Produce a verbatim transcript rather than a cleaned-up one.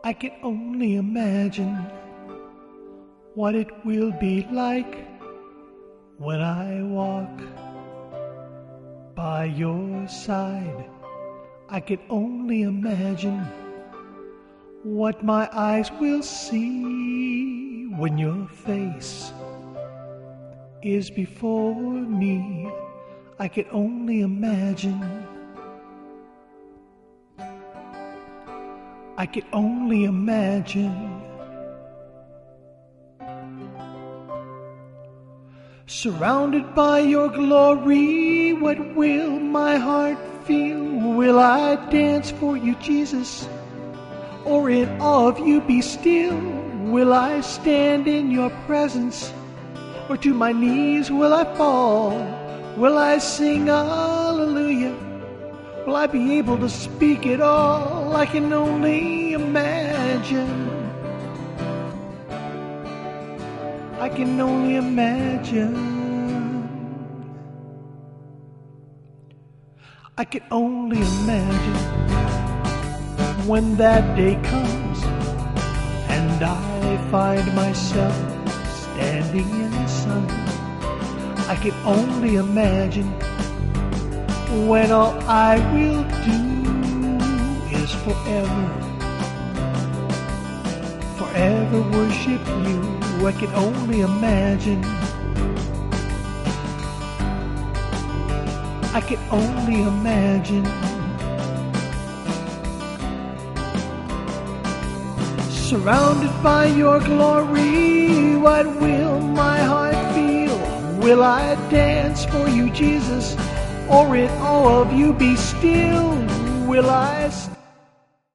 I can only imagine what it will be like when I walk by your side. I can only imagine what my eyes will see when your face is before me. I can only imagine. I can only imagine. Surrounded by your glory, what will my heart feel? Will I dance for you, Jesus? Or in awe of you be still? Will I stand in your presence? Or to my knees will I fall? Will I sing hallelujah? Will I be able to speak it all? I can only imagine. I can only imagine. I can only imagine when that day comes and I find myself standing in the sun. I can only imagine when all I will do is forever, forever worship you. I can only imagine. I can only imagine. Surrounded by your glory, what will my heart feel? Will I dance for you, Jesus? Or in awe of you be still? Will I